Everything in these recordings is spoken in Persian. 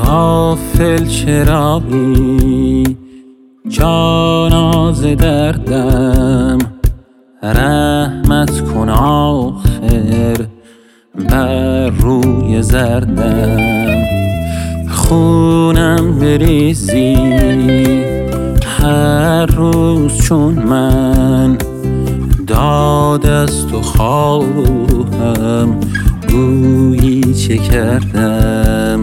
غافل چرایی جانا ز دردم، رحمت کن آخر بر روی زردم. خونم بریزی هر روز چون من، داد از تو خواهم گویی چه کردم.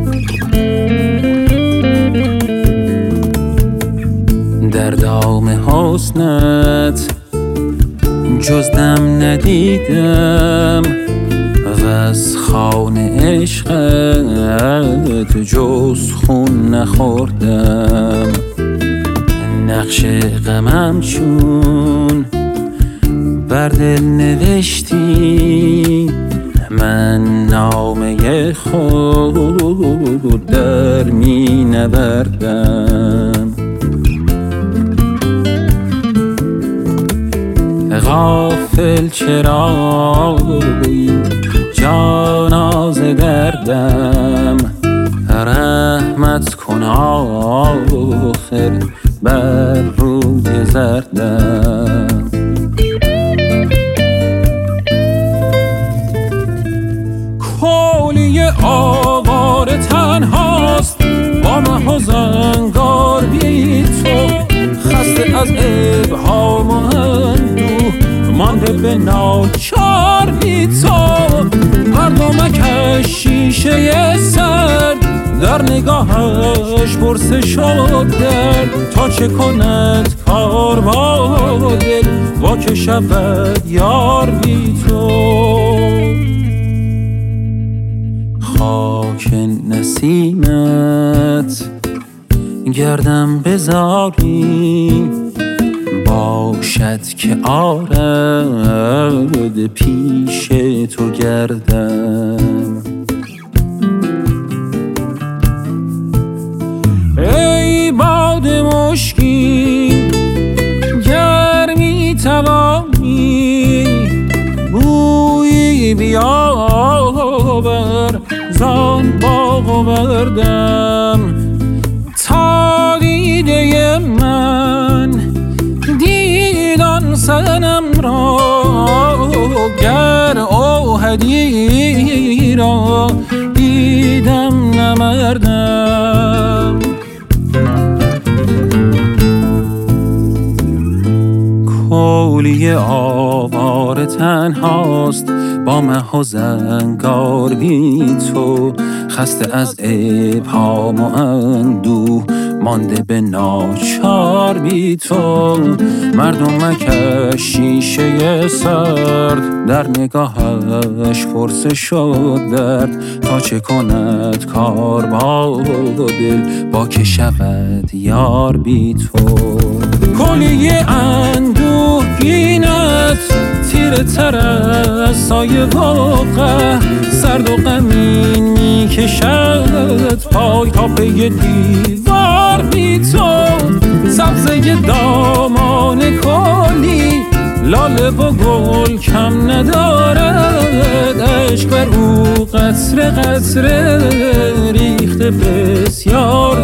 در دام حسنت جز دم ندیدم، و از خوان عشقت جز خون نخوردم. نقش غمم چون بر دل نوشتی، من نامه خود در می نوردم. غافل چرایی جانا ز دردم، رحمت کن آخر بر روی زردم. کولی آواره تنهاست با مه زنگار بی تو، خسته از ابهام و اندوه مانده به ناچار بی تو. مردمک شیشه سرد در نگاهش برسه شد درد، تا چه کند کار با دل وا که شود یار بی تو. خاک نسیمت گردم بذاری، باشد که آرد پیش تو گردم. ای باد مشکین گر می توانی، بویی بیاور زان باغ و بردم. تا دیده من دیدان صنم را، گر اوحدی را دیدم نمردم. کولی آواره تنهاست با مه و زنگار بی تو، خسته از ابهام و اندوه مانده به ناچار بی تو. مردمک شیشه سرد در نگاهش پرسه شد درد، تا چه کند کار با دل با که شود یار بی تو. کلی اندوهگینت تیره تر از سایه واقع، سرد و غمین می کشد پای تا پی دیوار بی تو. سبزه دامان کلی لاله و گل کم ندارد، عشق بر او قطره قطره ریخته بسیار